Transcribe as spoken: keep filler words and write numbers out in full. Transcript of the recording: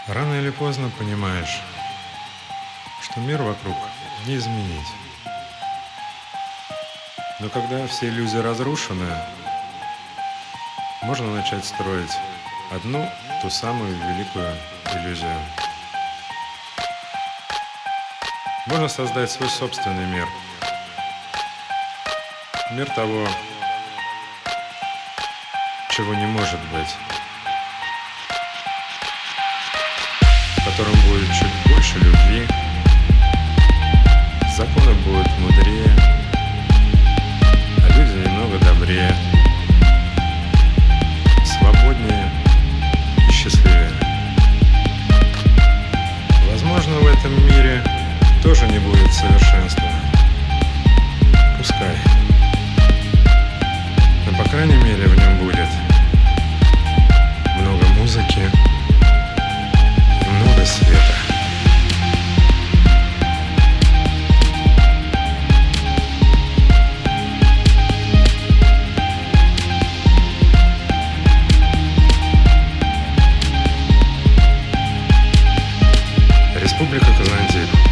Рано или поздно понимаешь, что мир вокруг не изменить. Но когда все иллюзии разрушены, можно начать строить одну, ту самую великую иллюзию. Можно создать свой собственный мир. Мир того, чего не может быть. В котором будет чуть больше любви, законы будут мудрее, а люди немного добрее, свободнее и счастливее. Возможно, в этом мире тоже не будет совершенства. Пускай. Но, по крайней мере, в нем будет много музыки, много света. Республика Казантип.